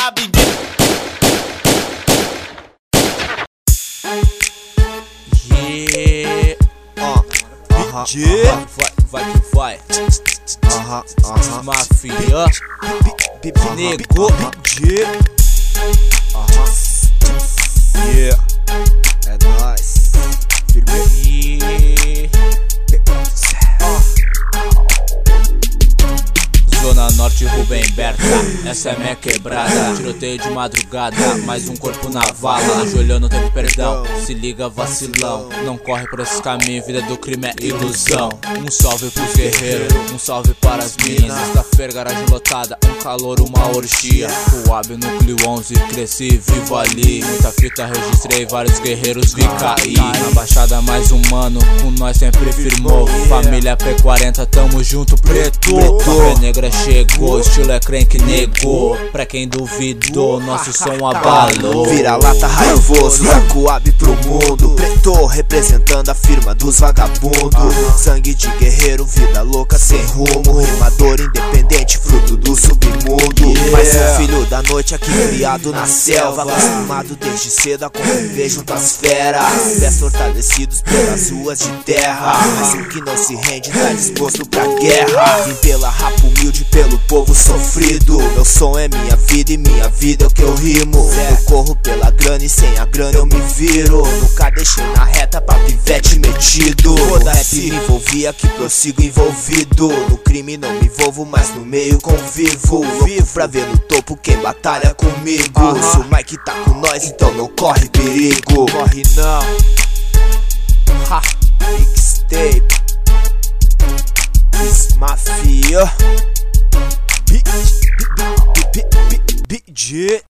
Vai que vai. Mafia Nego Yeah, é nóis. Zona Norte, Rubem Berta, essa é minha quebrada. Tiroteio de madrugada, mais um corpo na vala. Ajoelhou, não teve perdão, se liga vacilão. Não corre por esses caminhos, vida do crime é ilusão. Um salve pros guerreiros, um salve para as minas. Sexta-feira, garagem lotada, um calor, uma orgia. Coab, núcleo 11, cresci, vivo ali. Muita fita, registrei, vários guerreiros vi cair. Na baixada mais humano, com nós sempre firmou. Família P40, tamo junto, preto. Café negra chegou, estilo é crank negou. Pra quem duvidou, nosso som abalou. Vira-lata raivoso, da Coab pro mundo. Preto representando a firma dos vagabundos. Sangue de guerreiro, vida louca sem rumo. Rimador independente, fruto do submundo. Mais um filho da noite aqui criado na selva. Acostumado desde cedo a conviver junto às feras. Pés fortalecidos pelas ruas de terra. Mas um que não se rende tá disposto pra guerra. Vim pela rapa humilde, pelo povo sofrido. Meu som é minha vida e minha vida é o que eu rimo. Eu corro pela grana e sem a grana eu me viro. Nunca deixei na reta pra pivete metido. Toda rap me envolvia, que prossigo envolvido. No crime não me envolvo, mas no meio convivo. Vivo pra ver no topo quem batalha comigo. Se o Mike tá com nós, então não corre perigo. Corre não. Ha, mixtape. Mafia BG